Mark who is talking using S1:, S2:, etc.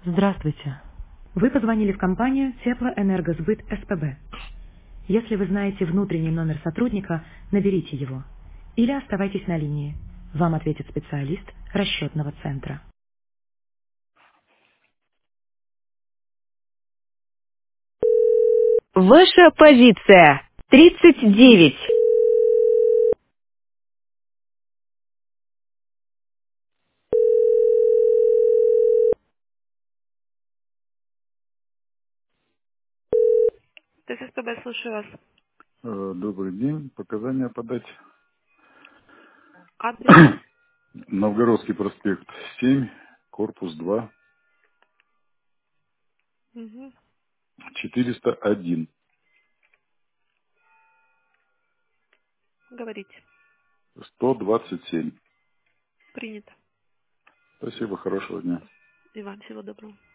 S1: Здравствуйте. Вы позвонили в компанию Теплоэнергосбыт СПБ. Если вы знаете внутренний номер сотрудника, наберите его. Или оставайтесь на линии. Вам ответит специалист расчетного центра.
S2: Ваша позиция 39.
S3: То есть СПБ, слушаю вас.
S4: Добрый день. Показания подать.
S3: Адрес.
S4: Новгородский проспект 7, корпус 2,
S3: Угу.
S4: 401.
S3: Говорите.
S4: 127.
S3: Принято.
S4: Спасибо, хорошего дня.
S3: И вам всего доброго.